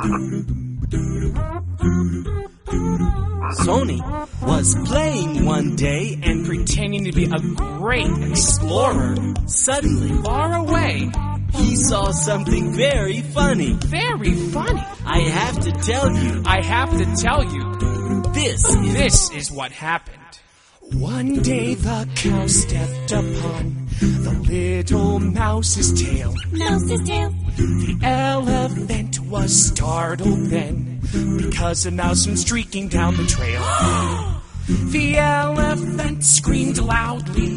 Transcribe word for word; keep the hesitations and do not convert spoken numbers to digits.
Sony was playing one day and pretending to be a great explorer. Suddenly, Far away. he saw something very funny. Very funny. I have to tell you, I have to tell you, this is... this is what happened. One day the cow stepped upon the little mouse's tail. Mouse's tail. The elephant was startled then, because a mouse went streaking down the trail. The elephant screamed loudly.